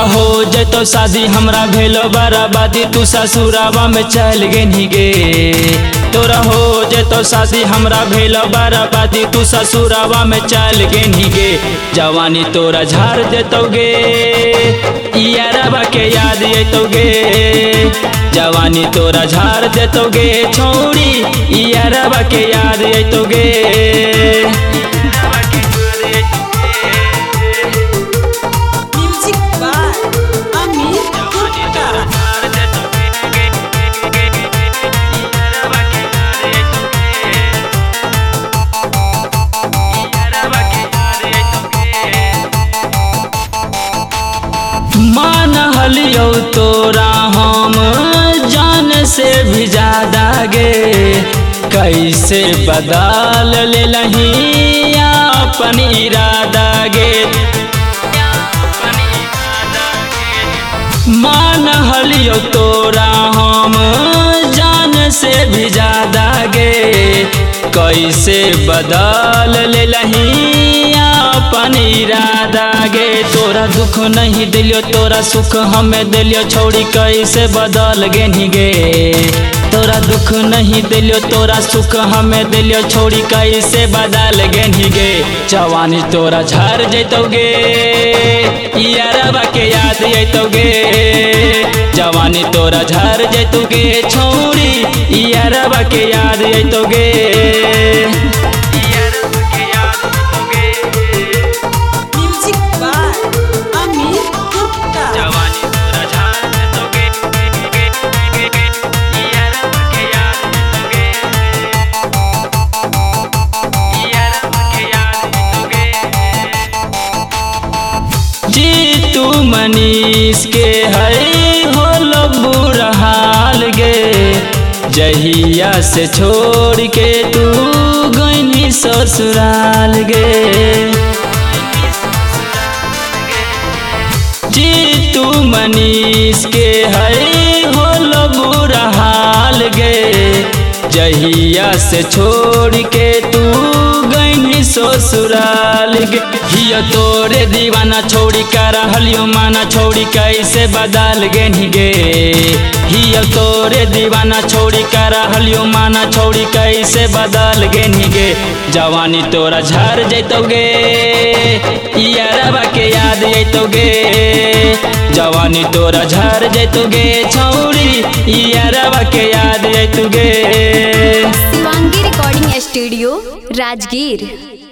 हो जतो शादी हमरा भेलो बराबादी तू ससुरावा में चल गेनी गे। तोरा हो जतो शादी हमरा भेलो बराबादी तू ससुरावा में चल गेनी गे। जवानी तोरा झाड़ देतो गे यारबा के याद अतो गे। जवानी तोरा झाड़ देतो गे छौरी यारबा के याद अतो गे। मान हलियो तोरा हम जान से भी ज्यादा गे। कैसे बदल ले लही अपन इरादा गे। मान हलियो तोरा हम जान से भी ज्यादा गे। कैसे बदल ले लही अपन इरादा गे। तोरा दुख नहीं दिलियो तोरा सुख हमें दिलियो छोड़ी कैसे बदल गेनी गे। तोरा दुख नहीं दिलियो तोरा सुख हमें दिलियो छोड़ी कैसे बदल गेनी गे। जवानी तोरा झाड़ जैतो गे यारबा के याद अतो गे। जवानी तोरा झाड़ जैतो गे छौरी यारबा के याद अतो गे। जीतू मनीष के है होलो बुरा हाल गे। जहिया से छोड़ के तू गईनी ससुराल गे। जीतू मनीष के है होलो बुरा हाल गे। जहिया से छोड़ के तू गईनी ससुराल गे। हिया तोरे दीवाना छोड़ी कर हलियो माना छोड़ी कैसे बदल गेनी गे। हिया तोरे दीवाना छोड़ी कर हलियो माना छोड़ी कैसे बदल गेनी गे। जवानी तोरा झाड़ जैतो गे यारबा के याद अतो गे। जवानी तोरा झाड़ जैतो गे छौरी यारबा के याद अतो गे। Shivangi recording studio Rajgir.